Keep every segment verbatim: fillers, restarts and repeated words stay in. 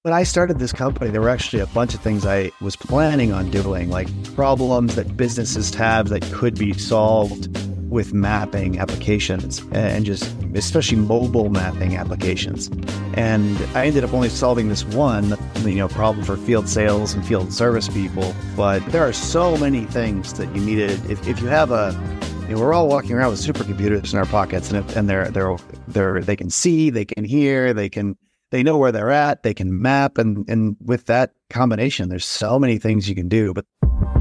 When I started this company, there were actually a bunch of things I was planning on doing, like problems that businesses have that could be solved with mapping applications and just especially mobile mapping applications. And I ended up only solving this one, you know, problem for field sales and field service people. But there are so many things that you needed. If, if you have a, you know, we're all walking around with supercomputers in our pockets, and, and they're they're they're they can see, they can hear, they can. They know where they're at, they can map, and, and with that combination, there's so many things you can do. But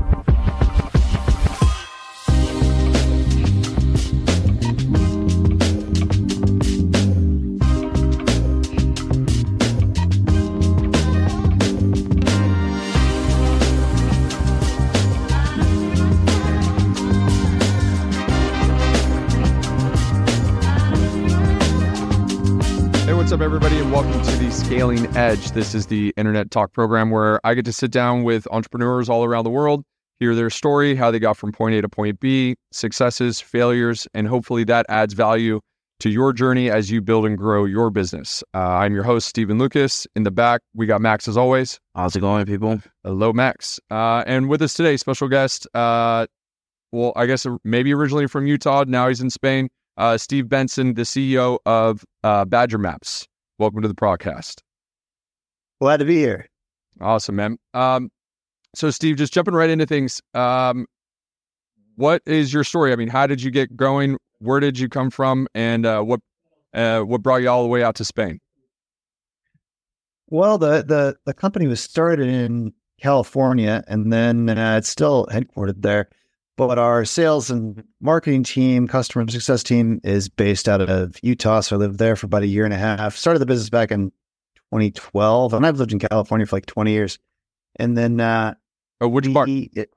what's up, everybody, and welcome to the Scaling Edge. This is the internet talk program where I get to sit down with entrepreneurs all around the world, hear their story, how they got from point A to point B, successes, failures, and hopefully that adds value to your journey as you build and grow your business. Uh, I'm your host, Stephen Lucas. In the back, we got Max as always. How's it going, people? Hello, Max. Uh, and with us today, special guest, uh, well, I guess maybe originally from Utah, now he's in Spain. Uh, Steve Benson, the C E O of uh, Badger Maps. Welcome to the podcast. Glad to be here. Awesome, man. Um, so, Steve, just jumping right into things. Um, what is your story? I mean, how did you get going? Where did you come from? And uh, what uh, what brought you all the way out to Spain? Well, the the the company was started in California, and then uh, it's still headquartered there. But our sales and marketing team, customer success team is based out of Utah. So I lived there for about a year and a half. Started the business back in twenty twelve, and I've lived in California for like twenty years. And then, uh, oh, which part? It,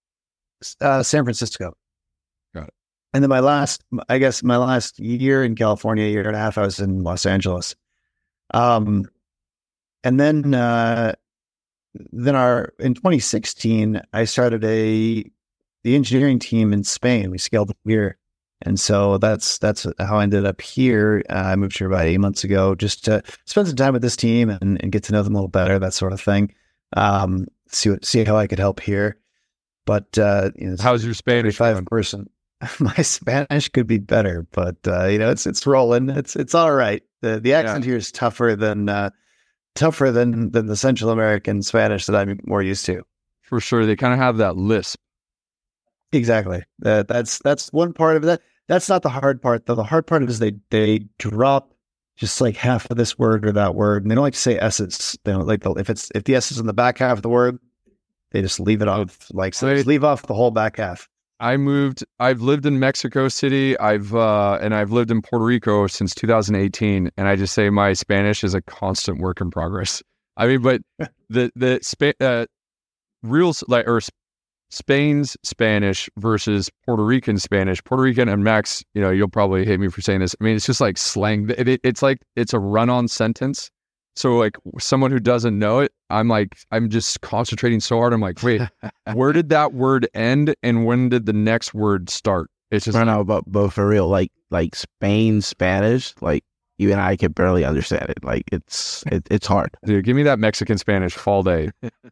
uh, San Francisco. Got it. And then my last, I guess, my last year in California, a year and a half, I was in Los Angeles. Um, and then, uh, then our in twenty sixteen, I started a. the engineering team in Spain. We scaled up here. And so that's that's how I ended up here. Uh, I moved here about eight months ago just to spend some time with this team and, and get to know them a little better, that sort of thing. Um, see what, see how I could help here. But uh, you know, how's your Spanish? Five person. My Spanish could be better, but uh, you know, it's it's rolling. It's it's all right. The the accent yeah. here is tougher than uh, tougher than than the Central American Spanish that I'm more used to. For sure, they kind of have that lisp. Exactly. That that's that's one part of that. That's not the hard part, though. The hard part is they they drop just like half of this word or that word, and they don't like to say S's. They don't like the, if it's if the S is in the back half of the word, they just leave it off. Like so, they just leave off the whole back half. I moved. I've lived in Mexico City. I've uh, and I've lived in Puerto Rico since two thousand eighteen, and I just say my Spanish is a constant work in progress. I mean, but the the Spa- uh, real like or. Spain's Spanish versus Puerto Rican Spanish. Puerto Rican, and Max, you know, you'll probably hate me for saying this. I mean, it's just like slang. It, it, it's like, it's a run-on sentence. So like someone who doesn't know it, I'm like, I'm just concentrating so hard. I'm like, wait, where did that word end? And when did the next word start? It's just, I know, but, but for real, like, like Spain Spanish, like you and I can barely understand it. Like it's, it, it's hard. Dude, give me that Mexican Spanish all day.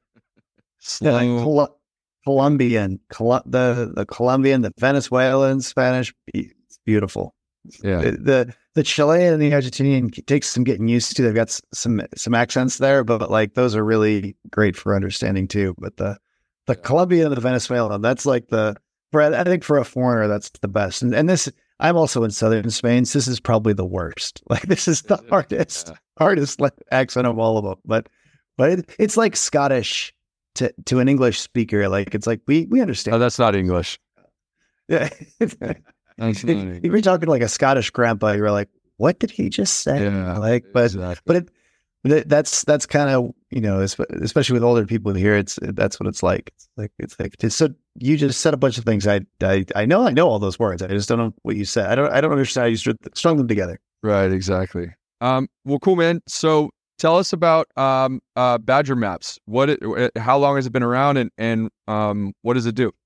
Yeah, like, Colombian, Col- the the Colombian, the Venezuelan Spanish, it's beautiful. Yeah, the, the the Chilean and the Argentinian takes some getting used to. They've got some some accents there, but, but like those are really great for understanding too. But the the Colombian and the Venezuelan, that's like the for I think for a foreigner that's the best. And and this I'm also in southern Spain, so this is probably the worst. Like this is the hardest yeah. hardest accent of all of them. But but it, it's like Scottish. To, to an English speaker, like it's like we we understand. Oh, that's not English. Yeah, if you're talking like a Scottish grandpa, you're like, what did he just say? Yeah, like, but exactly. but it, but it, that's that's kind of you know, especially with older people here, it's that's what it's like. It's like it's like it's, so you just said a bunch of things. I I I know I know all those words. I just don't know what you said. I don't I don't understand how you strung them together. Right, exactly. Um, well, cool, man. So. Tell us about um, uh, Badger Maps. What? It, how long has it been around, and and um, what does it do?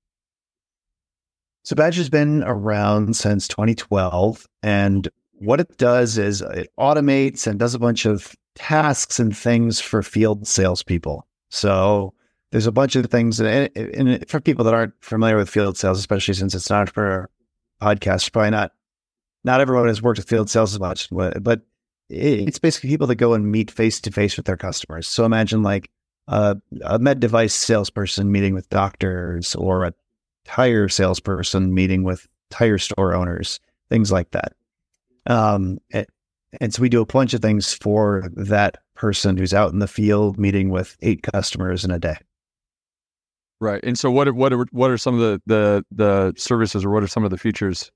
So Badger's been around since twenty twelve, and what it does is it automates and does a bunch of tasks and things for field salespeople. So there's a bunch of things that, and for people that aren't familiar with field sales, especially since it's an entrepreneur podcast, probably not, not everyone has worked with field sales as much, but it's basically people that go and meet face to face with their customers. So imagine like a, a med device salesperson meeting with doctors, or a tire salesperson meeting with tire store owners, things like that. Um, and, and so we do a bunch of things for that person who's out in the field meeting with eight customers in a day. Right. And so what are, what are, what are some of the, the, the services, or what are some of the features?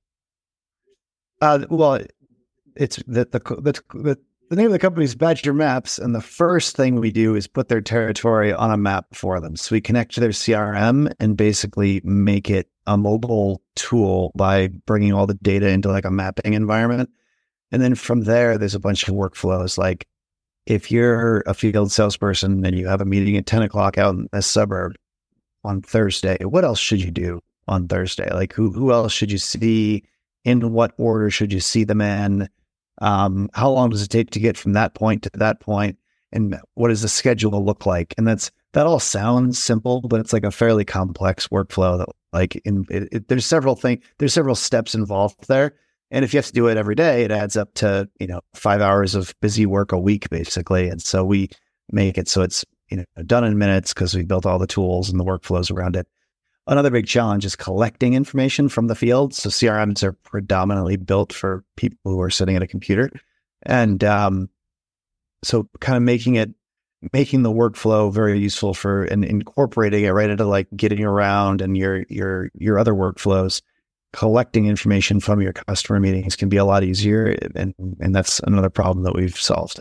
Uh, well, it's the, the, the, the, the name of the company is Badger Maps. And the first thing we do is put their territory on a map for them. So we connect to their C R M and basically make it a mobile tool by bringing all the data into like a mapping environment. And then from there, there's a bunch of workflows. Like if you're a field salesperson and you have a meeting at ten o'clock out in a suburb on Thursday, what else should you do on Thursday? Like who, who else should you see? In what order should you see them in? Um, how long does it take to get from that point to that point? And what does the schedule look like? And that's, that all sounds simple, but it's like a fairly complex workflow that like in, it, it, there's several things, there's several steps involved there. And if you have to do it every day, it adds up to, you know, five hours of busy work a week, basically. And so we make it so it's, you know, done in minutes because we built all the tools and the workflows around it. Another big challenge is collecting information from the field. So C R Ms are predominantly built for people who are sitting at a computer. And um, so kind of making it, making the workflow very useful for, and incorporating it right into like getting around and your, your, your other workflows, collecting information from your customer meetings can be a lot easier. And, and that's another problem that we've solved.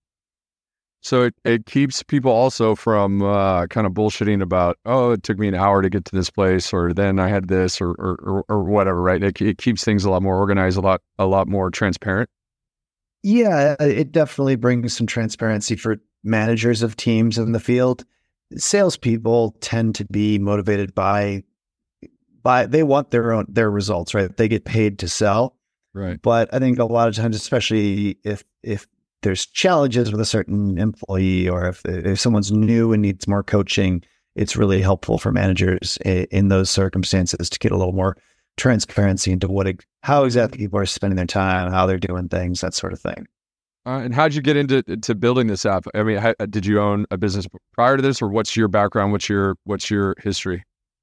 So it, it keeps people also from uh, kind of bullshitting about, oh, it took me an hour to get to this place, or then I had this, or or, or, or whatever, right? It, it keeps things a lot more organized, a lot a lot more transparent. Yeah, it definitely brings some transparency for managers of teams in the field. Salespeople tend to be motivated by by they want their own their results, right? They get paid to sell, right? But I think a lot of times, especially if if there's challenges with a certain employee, or if, if someone's new and needs more coaching, it's really helpful for managers in, in those circumstances to get a little more transparency into what, how exactly people are spending their time, how they're doing things, that sort of thing. Uh, and how'd you get into to building this app? I mean, how, did you own a business prior to this, or what's your background? What's your what's your history?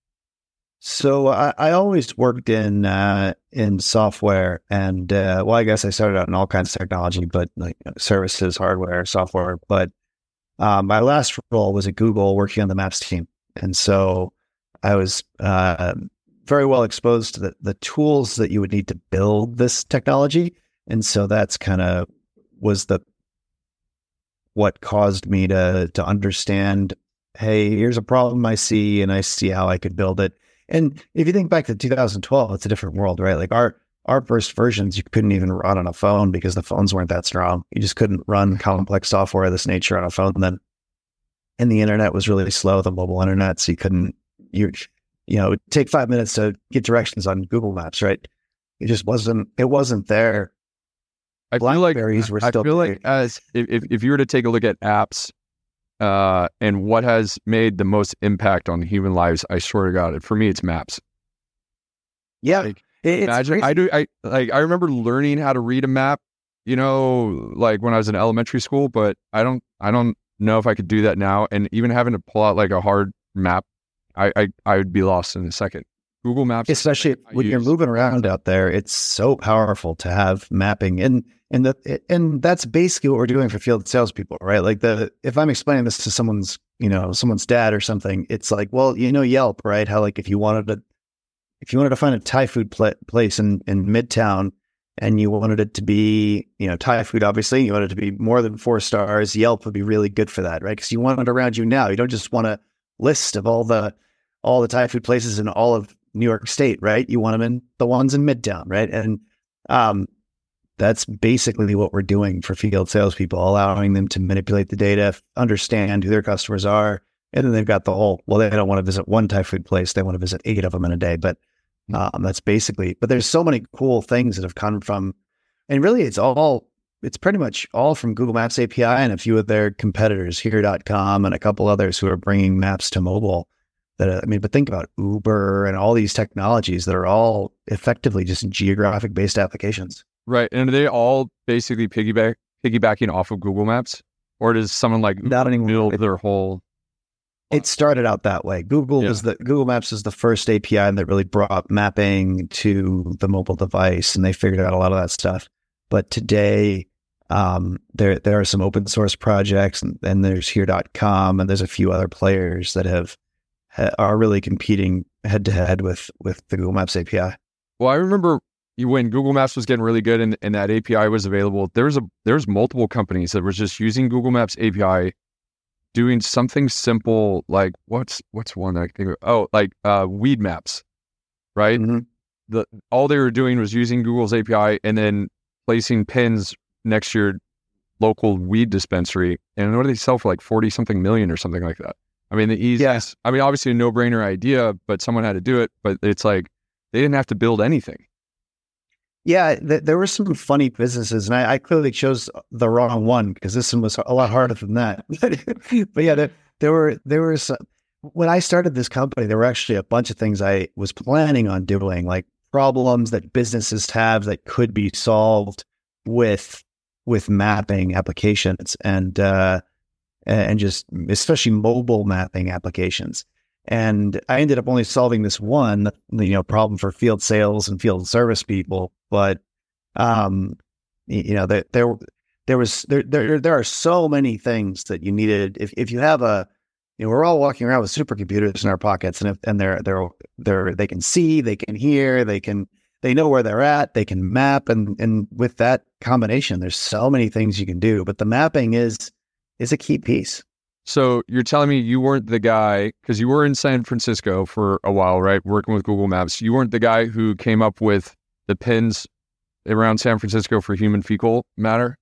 So I, I always worked in uh, in software, and uh, well, I guess I started out in all kinds of technology, but like you know, services, hardware, software. But um, my last role was at Google, working on the Maps team, and so I was uh, very well exposed to the, the tools that you would need to build this technology, and so that's kind of was the what caused me to to understand. Hey, here's a problem I see, and I see how I could build it. And if you think back to two thousand twelve, it's a different world, right? Like our our first versions, you couldn't even run on a phone because the phones weren't that strong. You just couldn't run complex software of this nature on a phone. And then, and the internet was really slow, the mobile internet, so you couldn't, you you know, it'd take five minutes to get directions on Google Maps, right? It just wasn't, it wasn't there. I feel like Blackberries were I still feel like as if if you were to take a look at apps. Uh, and what has made the most impact on human lives? I swear to God, for me, it's Maps. Yeah, like, it's imagine crazy. I do. I like. I remember learning how to read a map. You know, like when I was in elementary school, but I don't. I don't know if I could do that now. And even having to pull out like a hard map, I I, I would be lost in a second. Google Maps, especially when you're moving around out there, it's so powerful to have mapping, and and the and that's basically what we're doing for field salespeople, right? Like the if I'm explaining this to someone's, you know, someone's dad or something, it's like, well, you know, Yelp, right? How like if you wanted to, if you wanted to find a Thai food pl- place in in Midtown, and you wanted it to be, you know, Thai food, obviously, you wanted it to be more than four stars, Yelp would be really good for that, right? Because you want it around you now. You don't just want a list of all the all the Thai food places in all of New York State, right? You want them in the ones in Midtown, right? And um, that's basically what we're doing for field salespeople, allowing them to manipulate the data, understand who their customers are, and then they've got the whole, well, they don't want to visit one Thai food place, they want to visit eight of them in a day. But um, that's basically, but there's so many cool things that have come from, and really it's all it's pretty much all from Google Maps A P I and a few of their competitors, here dot com and a couple others who are bringing maps to mobile. That I mean, but think about Uber and all these technologies that are all effectively just geographic based applications. Right. And are they all basically piggyback piggybacking off of Google Maps? Or does someone like Not anymore. build It, their whole it started out that way. Google Yeah. was the Google Maps is the first A P I that really brought mapping to the mobile device, and they figured out a lot of that stuff. But today, um, there there are some open source projects, and, and there's here dot com, and there's a few other players that have ha- are really competing head to head with with the Google Maps A P I. Well, I remember you- when Google Maps was getting really good and, and that A P I was available, there was a there's multiple companies that were just using Google Maps A P I, doing something simple like what's what's one that I think of? Oh, like uh, weed maps, right? Mm-hmm. The all they were doing was using Google's A P I and then placing pins next to your local weed dispensary, and what do they sell for, like forty something million or something like that? I mean, the easiest. I mean, obviously a no brainer idea, but someone had to do it. But it's like they didn't have to build anything. Yeah, th- there were some funny businesses, and I, I clearly chose the wrong one because this one was a lot harder than that. But yeah, there, there were there were some, when I started this company, there were actually a bunch of things I was planning on doing, like problems that businesses have that could be solved with with mapping applications and uh, and just especially mobile mapping applications. And I ended up only solving this one, you know, problem for field sales and field service people. But, um, you know, there, there, there was, there, there, there are so many things that you needed. If, if you have a, you know, we're all walking around with supercomputers in our pockets, and if, and they're, they're, they're, they can see, they can hear, they can, they know where they're at, they can map. And, and with that combination, there's so many things you can do, but the mapping is, is a key piece. So you're telling me you weren't the guy, because you were in San Francisco for a while, right? Working with Google Maps. You weren't the guy who came up with the pins around San Francisco for human fecal matter?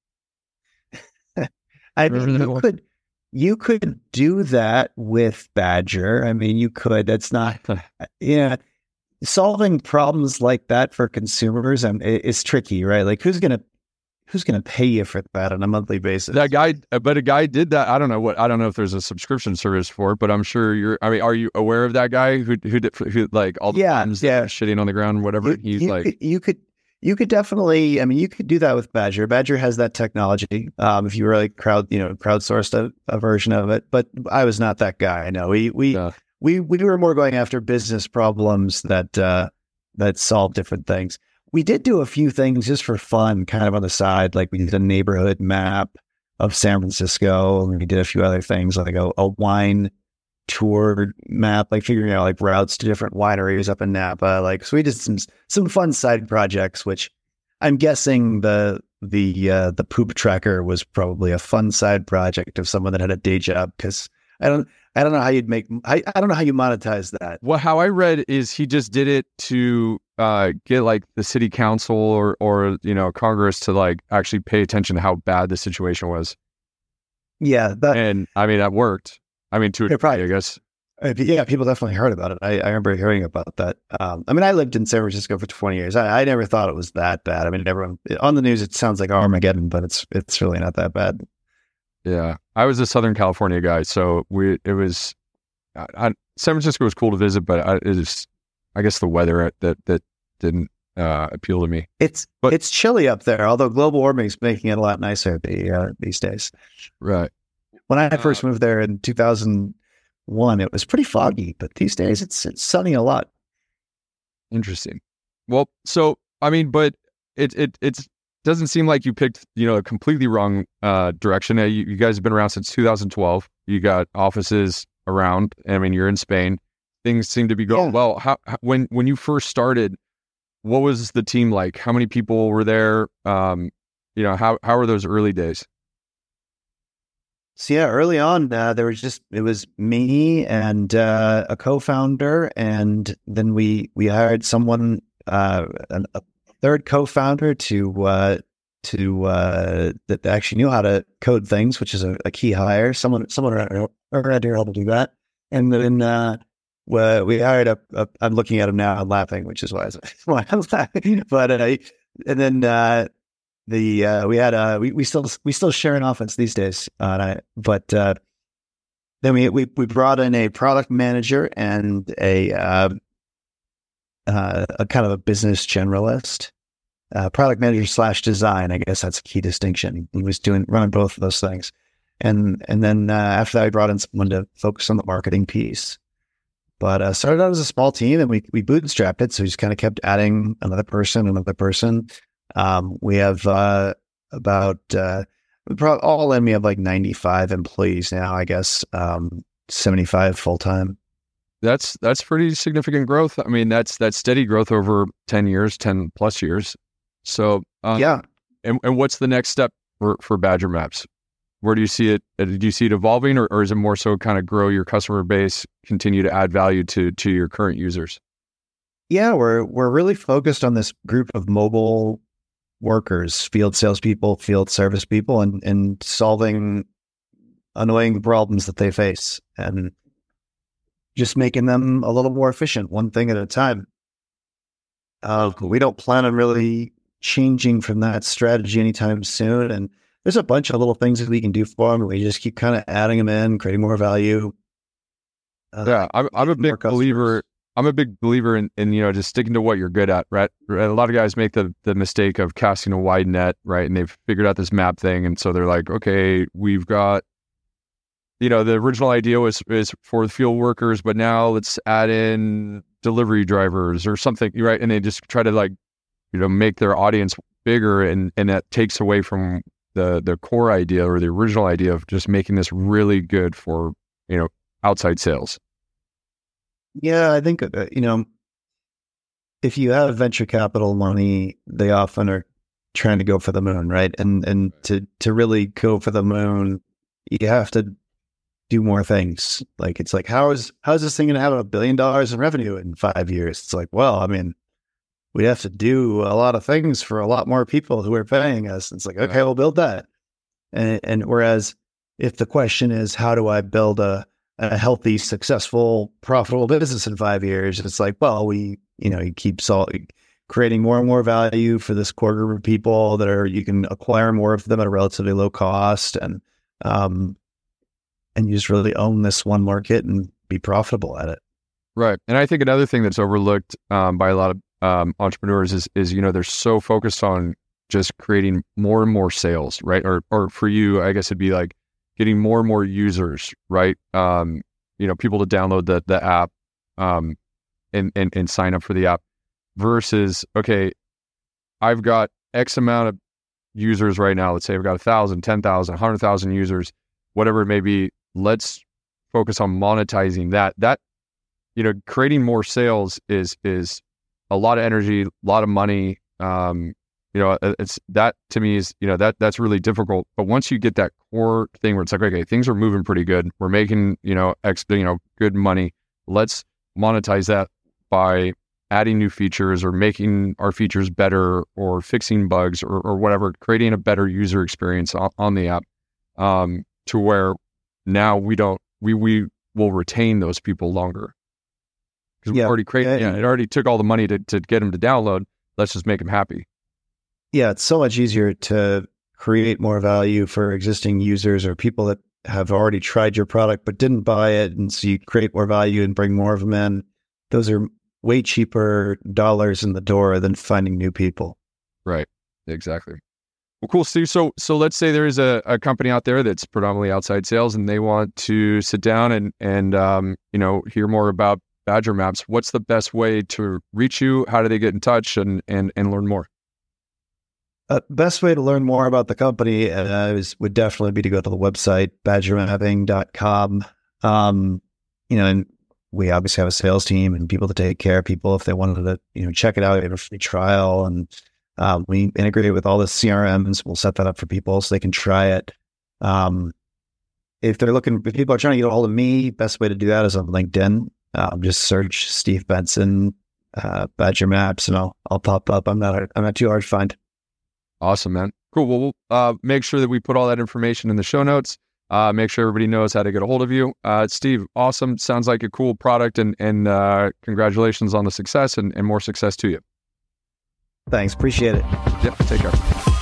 I mean, you could, you could do that with Badger. I mean, you could, that's not, yeah. Solving problems like that for consumers um, is tricky, right? Like who's going to, who's going to pay you for that on a monthly basis? That guy, but a guy did that. I don't know what, I don't know if there's a subscription service for it, but I'm sure you're, I mean, are you aware of that guy who, who did, who like all the Yeah, times yeah. that were shitting on the ground, whatever? You, He's you like, could, you could, you could definitely, I mean, you could do that with Badger. Badger has that technology. Um, if you really crowd, you know, crowdsourced a, a version of it, but I was not that guy. No, we, we, Yeah. we, we were more going after business problems that, uh, that solve different things. We did do a few things just for fun, kind of on the side. Like we did a neighborhood map of San Francisco, and we did a few other things like a, a wine tour map, like figuring out like routes to different wineries up in Napa. Like, so we did some some fun side projects, which I'm guessing the the uh, the poop tracker was probably a fun side project of someone that had a day job, because I don't I don't know how you'd make I, I don't know how you monetize that. well, how I read is he just did it to uh, get like the city council or, or, you know, Congress to like actually pay attention to how bad the situation was. Yeah, that And I mean, that worked. I mean, to a Yeah, degree, probably. I guess. Uh, yeah, people definitely heard about it. I, I remember hearing about that. Um, I mean, I lived in San Francisco for twenty years. I, I never thought it was that bad. I mean, everyone on the news, it sounds like Armageddon, but it's it's really not that bad. Yeah. I was a Southern California guy. So we, it was, I, I, San Francisco was cool to visit, but I, it is, I guess the weather that, that didn't uh, appeal to me. It's But- it's chilly up there, although global warming is making it a lot nicer the, uh, these days. Right. When I first moved there in two thousand one, it was pretty foggy, but these days it's it's sunny a lot. Interesting. Well, so, I mean, but it, it, it's, doesn't seem like you picked, you know, a completely wrong uh, direction. Uh, You, you guys have been around since two thousand twelve. You got offices around. I mean, you're in Spain. Things seem to be going Yeah. well. How, how when when you first started, what was the team like? How many people were there? Um, you know, how how were those early days? So yeah, early on, uh, there was just it was me and uh, a co-founder, and then we we hired someone, uh, an, a third co-founder to uh, to uh, that actually knew how to code things, which is a, a key hire. Someone someone around around here able to do that, and then uh, we, we hired a, a. I'm looking at him now, I'm laughing, which is why, I, why I'm laughing. But uh, and then. Uh, the uh, we had uh, we we still we still share an offense these days, uh, and I, but uh, then we, we we brought in a product manager and a uh, uh, a kind of a business generalist, uh, product manager slash design. I guess that's a key distinction. He was doing running both of those things, and and then uh, after that, I brought in someone to focus on the marketing piece. But uh, started out as a small team, and we we bootstrapped it. So we just kind of kept adding another person, another person. Um, we have uh, about uh, we probably all in. We have like ninety-five employees now, I guess, um, seventy-five full time. That's that's pretty significant growth. I mean, that's that's steady growth over ten years, ten plus years. So uh, yeah. And and what's the next step for for Badger Maps? Where do you see it? Do you see it evolving, or, or is it more so kind of grow your customer base, continue to add value to to your current users? Yeah, we're we're really focused on this group of mobile workers, field salespeople, field service people, and and solving annoying problems that they face, and just making them a little more efficient, one thing at a time. Uh, we don't plan on really changing from that strategy anytime soon, and there's a bunch of little things that we can do for them. We just keep kind of adding them in, creating more value. Uh, yeah, I'm, I'm a big believer. I'm a big believer in, in, you know, just sticking to what you're good at, right? A lot of guys make the the mistake of casting a wide net, right? And they've figured out this map thing. And so they're like, okay, we've got, you know, the original idea was is for the field workers, but now let's add in delivery drivers or something, right? And they just try to like, you know, make their audience bigger, and, and that takes away from the the core idea or the original idea of just making this really good for, you know, outside sales. Yeah, I think, uh, you know, if you have venture capital money, they often are trying to go for the moon, right? And and to, to really go for the moon, you have to do more things. Like, it's like, how is, how is this thing going to have a billion dollars in revenue in five years? It's like, well, I mean, we have to do a lot of things for a lot more people who are paying us. It's like, okay, we'll build that. And, and whereas if the question is, how do I build a, a healthy, successful, profitable business in five years? It's like, well, we, you know, you keep sol- creating more and more value for this core group of people that are, you can acquire more of them at a relatively low cost. And, um, and you just really own this one market and be profitable at it. Right. And I think another thing that's overlooked um, by a lot of um, entrepreneurs is, is, you know, they're so focused on just creating more and more sales, right? Or, or for you, I guess it'd be like getting more and more users, right? Um, you know, people to download the, the app um, and, and, and sign up for the app versus, okay, I've got X amount of users right now. Let's say I've got a thousand, ten thousand, a hundred thousand users, whatever it may be. Let's focus on monetizing that. That, you know, creating more sales is, is a lot of energy, a lot of money. Um, you know, it's that to me is, you know, that that's really difficult. But once you get that core thing where it's like, okay, things are moving pretty good. We're making, you know, X, you know, good money. Let's monetize that by adding new features or making our features better or fixing bugs or, or whatever, creating a better user experience on, on the app um, to where now we don't, we, we will retain those people longer. Because Yeah. we already created, Yeah. yeah, it already took all the money to, to get them to download. Let's just make them happy. Yeah, it's so much easier to create more value for existing users or people that have already tried your product but didn't buy it. And so you create more value and bring more of them in. Those are way cheaper dollars in the door than finding new people. Right. Exactly. Well, cool, Steve. So, so let's say there is a, a company out there that's predominantly outside sales and they want to sit down and, and, um, you know, hear more about Badger Maps. What's the best way to reach you? How do they get in touch and, and, and learn more? Uh, best way to learn more about the company uh, is, would definitely be to go to the website, badger mapping dot com. Um, you know, and we obviously have a sales team and people to take care of people if they wanted to, you know, check it out. We have a free trial, and um, we integrate it with all the C R Ms. We'll set that up for people so they can try it. Um, if they're looking, if people are trying to get a hold of me, best way to do that is on LinkedIn. Um, just search Steve Benson, uh, Badger Maps, and I'll I'll pop up. I'm not I'm not too hard to find. Awesome, man. Cool. Well, we'll uh, make sure that we put all that information in the show notes. Uh, make sure everybody knows how to get a hold of you. Uh, Steve, awesome. Sounds like a cool product, and and uh, congratulations on the success and, and more success to you. Thanks. Appreciate it. Yep. Take care.